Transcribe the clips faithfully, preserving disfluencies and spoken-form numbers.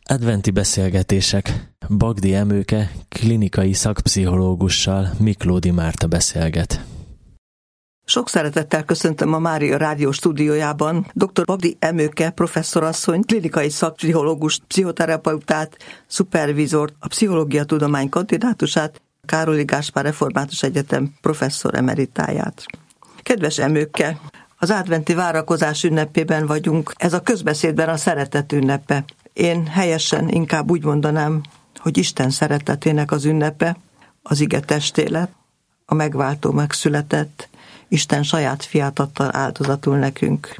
Adventi beszélgetések. Bagdi Emőke klinikai szakpszichológussal Miklódi Márta beszélget. Sok szeretettel köszöntöm a Mária Rádió stúdiójában dr. Bagdi Emőke professzorasszony, klinikai szakpszichológus, pszichoterapeutát, szupervizort, a pszichológia tudomány kandidátusát, Károli Gáspár Református Egyetem professzor emeritáját. Kedves Emőke, az adventi várakozás ünnepében vagyunk, ez a közbeszédben a szeretet ünnepe. Én helyesen inkább úgy mondanám, hogy Isten szeretetének az ünnepe, az ige testélet, a megváltó megszületett, Isten saját fiát adta áldozatul nekünk.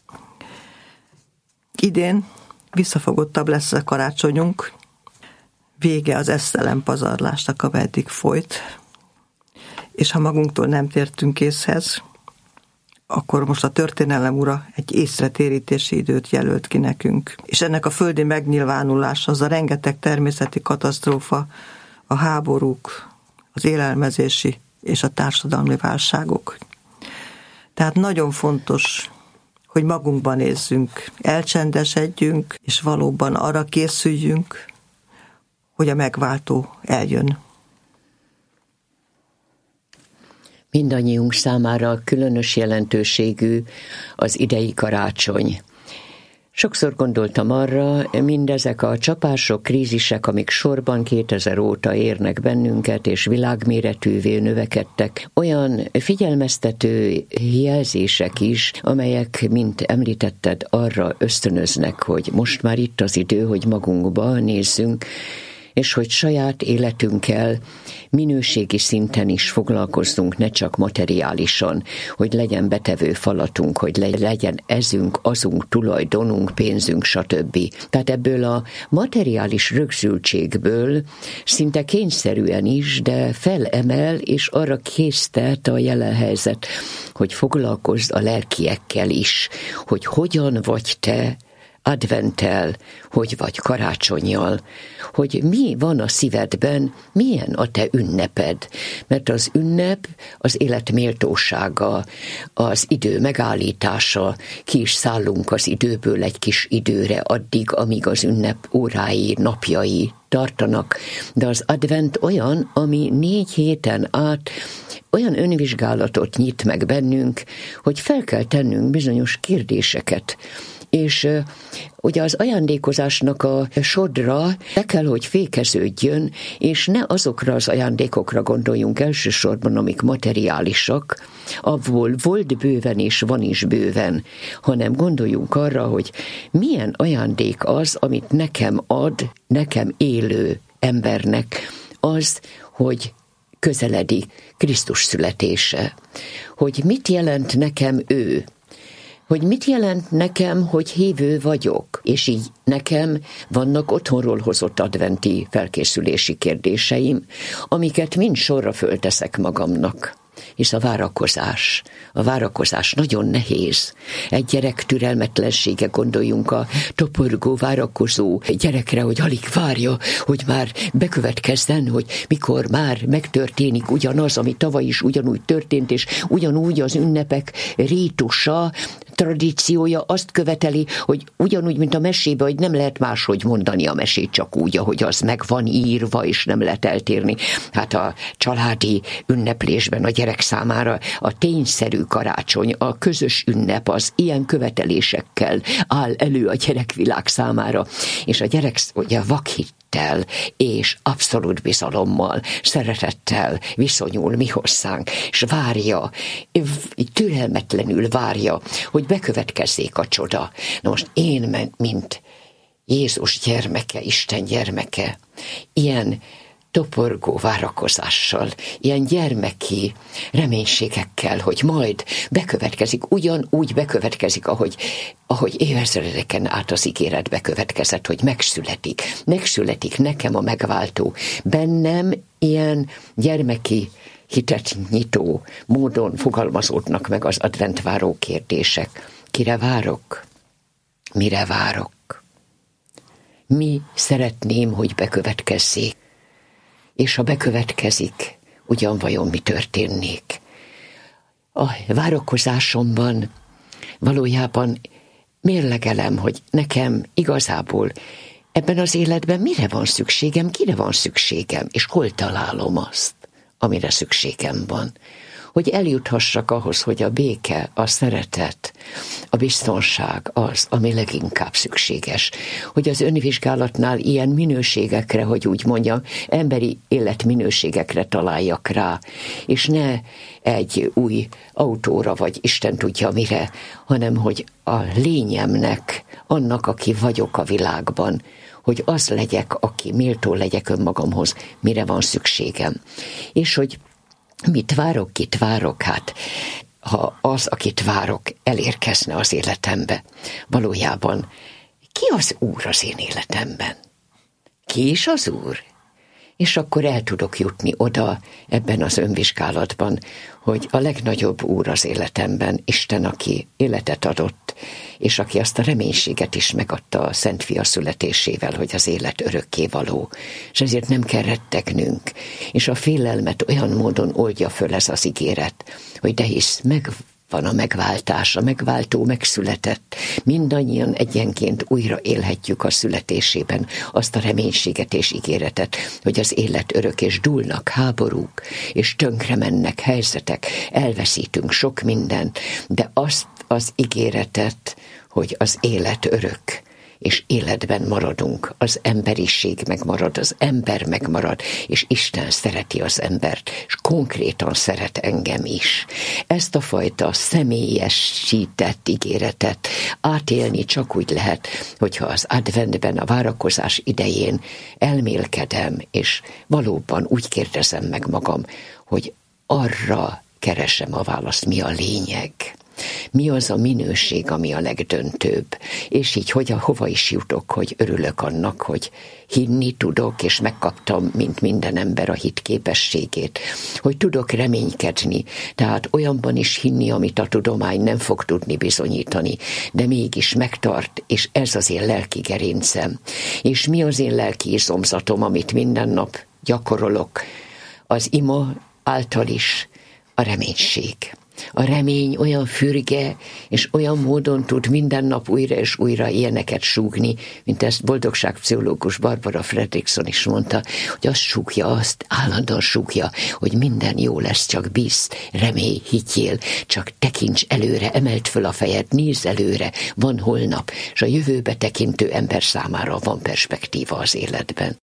Idén visszafogottabb lesz a karácsonyunk, vége az esztelen pazarlásnak, amely eddig folyt, és ha magunktól nem tértünk észhez, akkor most a történelem ura egy észretérítési időt jelölt ki nekünk. És ennek a földi megnyilvánulása, az a rengeteg természeti katasztrófa, a háborúk, az élelmezési és a társadalmi válságok. Tehát nagyon fontos, hogy magunkban nézzünk, elcsendesedjünk, és valóban arra készüljünk, hogy a megváltó eljön. Mindannyiunk számára különös jelentőségű az idei karácsony. Sokszor gondoltam arra, mindezek a csapások, krízisek, amik sorban kétezer óta érnek bennünket, és világméretűvé növekedtek, olyan figyelmeztető jelzések is, amelyek, mint említetted, arra ösztönöznek, hogy most már itt az idő, hogy magunkba nézzünk, és hogy saját életünkkel minőségi szinten is foglalkozzunk, ne csak materiálisan, hogy legyen betevő falatunk, hogy legyen ezünk, azunk, tulajdonunk, pénzünk, stb. Tehát ebből a materiális rögzültségből szinte kényszerűen is, de felemel, és arra késztet a jelen helyzet, hogy foglalkozz a lelkiekkel is, hogy hogyan vagy te adventtel, hogy vagy karácsonnyal, hogy mi van a szívedben, milyen a te ünneped. Mert az ünnep az élet méltósága, az idő megállítása, ki is szállunk az időből egy kis időre addig, amíg az ünnep órái, napjai tartanak. De az advent olyan, ami négy héten át olyan önvizsgálatot nyit meg bennünk, hogy fel kell tennünk bizonyos kérdéseket. És uh, ugye az ajándékozásnak a sodra le kell, hogy fékeződjön, és ne azokra az ajándékokra gondoljunk elsősorban, amik materiálisak, abból volt bőven és van is bőven, hanem gondoljunk arra, hogy milyen ajándék az, amit nekem ad, nekem élő embernek, az, hogy közeledik Krisztus születése, hogy mit jelent nekem ő, hogy mit jelent nekem, hogy hívő vagyok, és így nekem vannak otthonról hozott adventi felkészülési kérdéseim, amiket mind sorra fölteszek magamnak. És a várakozás. A várakozás nagyon nehéz. Egy gyerek türelmetlensége, gondoljunk a toporgó, várakozó gyerekre, hogy alig várja, hogy már bekövetkezzen, hogy mikor már megtörténik ugyanaz, ami tavaly is ugyanúgy történt, és ugyanúgy az ünnepek rítusa, tradíciója azt követeli, hogy ugyanúgy, mint a mesébe, hogy nem lehet máshogy mondani a mesét, csak úgy, ahogy az meg van írva, és nem lehet eltérni. Hát a családi ünneplésben a gyerek számára a tényszerű karácsony, a közös ünnep az ilyen követelésekkel áll elő a gyerekvilág számára, és a gyerek ugye vakhittel és abszolút bizalommal, szeretettel viszonyul mi hozzánk, és várja, türelmetlenül várja, hogy bekövetkezzék a csoda. Na most én, mint Jézus gyermeke, Isten gyermeke, ilyen toporgó várakozással, ilyen gyermeki reménységekkel, hogy majd bekövetkezik, ugyanúgy bekövetkezik, ahogy, ahogy évezredeken át az ígéret bekövetkezett, hogy megszületik. Megszületik nekem a megváltó. Bennem ilyen gyermeki hitet nyitó módon fogalmazódnak meg az adventváró kérdések. Kire várok? Mire várok? Mi szeretném, hogy bekövetkezzék? És ha bekövetkezik, ugyan vajon mi történnék? A várakozásomban valójában mérlegelem, hogy nekem igazából ebben az életben mire van szükségem, kire van szükségem, és hol találom azt, amire szükségem van. Hogy eljuthassak ahhoz, hogy a béke, a szeretet, a biztonság az, ami leginkább szükséges. Hogy az önvizsgálatnál ilyen minőségekre, hogy úgy mondjam, emberi életminőségekre találjak rá, és ne egy új autóra, vagy Isten tudja mire, hanem hogy a lényemnek, annak, aki vagyok a világban, hogy az legyek, aki méltó legyek önmagamhoz, mire van szükségem. És hogy mit várok, kit várok, hát ha az, akit várok, elérkezne az életembe, valójában ki az Úr az én életemben? Ki is az Úr? És akkor el tudok jutni oda ebben az önvizsgálatban, hogy a legnagyobb Úr az életemben, Isten, aki életet adott, és aki azt a reménységet is megadta a Szent Fia születésével, hogy az élet örökké való. És ezért nem kell rettegnünk. És a félelmet olyan módon oldja föl ez az ígéret, hogy de hisz meg van a megváltás, a megváltó megszületett. Mindannyian egyenként újra élhetjük a születésében azt a reménységet és ígéretet, hogy az élet örök, és dúlnak háborúk, és tönkre mennek helyzetek, elveszítünk sok mindent, de azt az ígéretet, hogy az élet örök, és életben maradunk, az emberiség megmarad, az ember megmarad, és Isten szereti az embert, és konkrétan szeret engem is. Ezt a fajta személyesített ígéretet átélni csak úgy lehet, hogyha az adventben, a várakozás idején elmélkedem, és valóban úgy kérdezem meg magam, hogy arra keresem a választ, mi a lényeg. Mi az a minőség, ami a legdöntőbb, és így hogy, hova is jutok, hogy örülök annak, hogy hinni tudok, és megkaptam, mint minden ember, a hit képességét, hogy tudok reménykedni, tehát olyanban is hinni, amit a tudomány nem fog tudni bizonyítani, de mégis megtart, és ez az én lelki gerincem. És mi az én lelki izomzatom, amit minden nap gyakorolok, az ima által is a reménység. A remény olyan fürge, és olyan módon tud minden nap újra és újra ilyeneket súgni, mint ezt boldogságpszichológus Barbara Fredrickson is mondta, hogy azt súgja, azt állandóan súgja, hogy minden jó lesz, csak bízz, remélj, higgyél, csak tekints előre, emeld föl a fejed, nézz előre, van holnap, és a jövőbe tekintő ember számára van perspektíva az életben.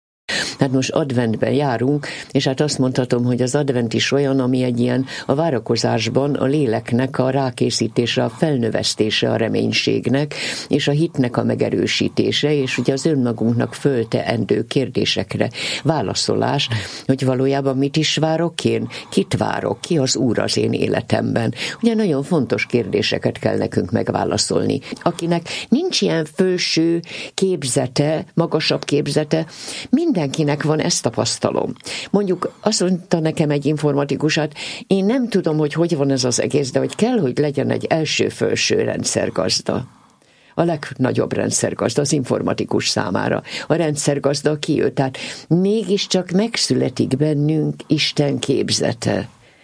Hát most adventben járunk, és hát azt mondhatom, hogy az advent is olyan, ami egy ilyen a várakozásban a léleknek a rákészítése, a felnövesztése a reménységnek, és a hitnek a megerősítése, és ugye az önmagunknak fölteendő kérdésekre válaszolás, hogy valójában mit is várok én, kit várok, ki az Úr az én életemben. Ugye nagyon fontos kérdéseket kell nekünk megválaszolni. Akinek nincs ilyen felső képzete, magasabb képzete, mindenkinek van, ezt tapasztalom. Mondjuk azt mondta nekem egy informatikus, hát én nem tudom, hogy hogy van ez az egész, de hogy kell, hogy legyen egy első-felső rendszergazda. A legnagyobb rendszergazda az informatikus számára. A rendszergazda ki ő, tehát mégiscsak megszületik bennünk Isten képzete.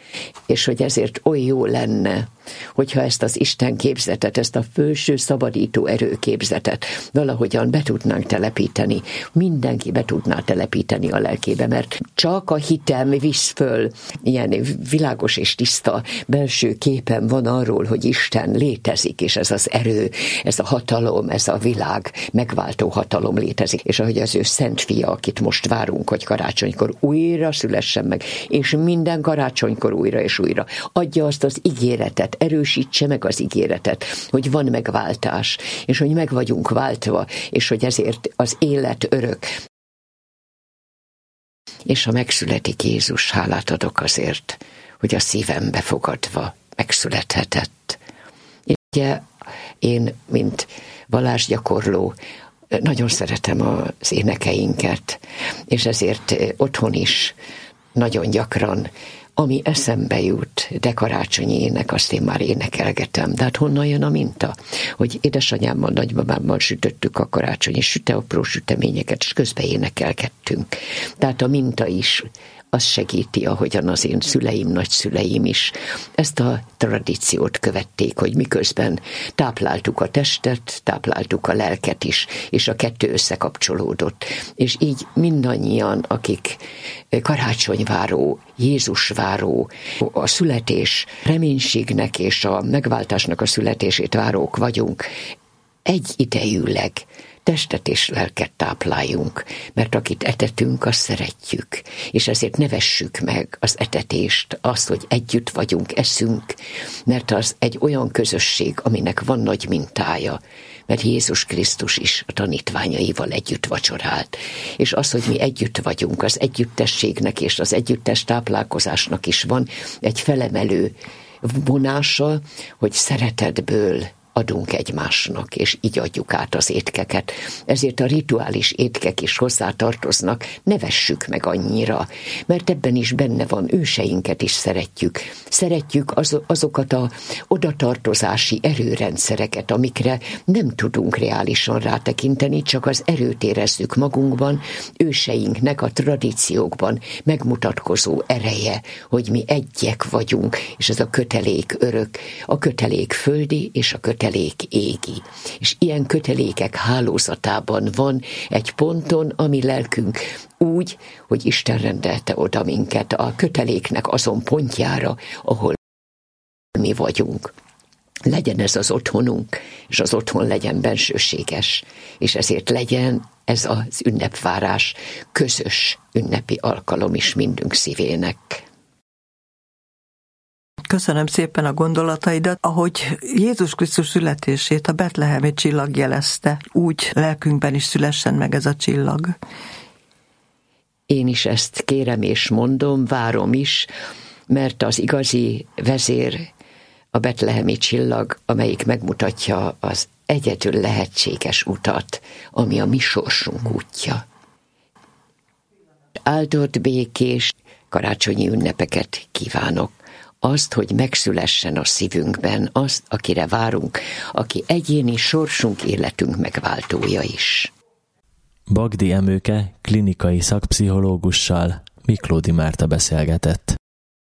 És hogy ezért oly jó lenne, hogyha ezt az Isten képzetet, ezt a felső szabadító erőképzetet valahogyan be tudnánk telepíteni, mindenki be tudná telepíteni a lelkébe, mert csak a hitem visz föl, ilyen világos és tiszta belső képen van arról, hogy Isten létezik, és ez az erő, ez a hatalom, ez a világ megváltó hatalom létezik, és ahogy az ő Szent Fia, akit most várunk, hogy karácsonykor újra szülessen meg, és minden karácsonykor újra és újra adja azt az ígéretet, erősítse meg az ígéretet, hogy van megváltás, és hogy meg vagyunk váltva, és hogy ezért az élet örök. És ha megszületik Jézus, hálát adok azért, hogy a szívem befogadva megszülethetett. Ugye én, mint vallásgyakorló, nagyon szeretem az énekeinket, és ezért otthon is nagyon gyakran ami eszembe jut, de karácsonyi ének, azt én már énekelgetem. De hát honnan jön a minta? Hogy édesanyámmal, nagymamámmal sütöttük a karácsonyi süte, apró süteményeket, és közben énekelgettünk. Tehát a minta is az segíti, ahogyan az én szüleim, nagyszüleim is ezt a tradíciót követték, hogy miközben tápláltuk a testet, tápláltuk a lelket is, és a kettő összekapcsolódott. És így mindannyian, akik karácsonyváró, Jézusváró, a születés reménységnek és a megváltásnak a születését várók vagyunk, egyidejűleg testet és lelket tápláljunk, mert akit etetünk, azt szeretjük, és ezért ne vessük meg az etetést, azt, hogy együtt vagyunk, eszünk, mert az egy olyan közösség, aminek van nagy mintája, mert Jézus Krisztus is a tanítványaival együtt vacsorált. És az, hogy mi együtt vagyunk, az együttességnek és az együttes táplálkozásnak is van egy felemelő vonása, hogy szeretetből adunk egymásnak, és így adjuk át az étkeket. Ezért a rituális étkek is hozzátartoznak, ne vessük meg annyira, mert ebben is benne van, őseinket is szeretjük. Szeretjük az, azokat a odatartozási erőrendszereket, amikre nem tudunk reálisan rátekinteni, csak az erőt érezzük magunkban, őseinknek a tradíciókban megmutatkozó ereje, hogy mi egyek vagyunk, és ez a kötelék örök, a kötelék földi és a kötelék égi. És ilyen kötelékek hálózatában van egy ponton, ami lelkünk úgy, hogy Isten rendelte oda minket a köteléknek azon pontjára, ahol mi vagyunk. Legyen ez az otthonunk, és az otthon legyen bensőséges, és ezért legyen ez az ünnepvárás közös ünnepi alkalom is mindünk szívének. Köszönöm szépen a gondolataidat. Ahogy Jézus Krisztus születését a betlehemi csillag jelezte, úgy lelkünkben is szülessen meg ez a csillag. Én is ezt kérem és mondom, várom is, mert az igazi vezér a betlehemi csillag, amelyik megmutatja az egyedül lehetséges utat, ami a mi sorsunk útja. Áldott, békés karácsonyi ünnepeket kívánok. Azt, hogy megszülessen a szívünkben, azt, akire várunk, aki egyéni sorsunk, életünk megváltója is. Bagdi Emőke klinikai szakpszichológussal Miklódi Márta beszélgetett.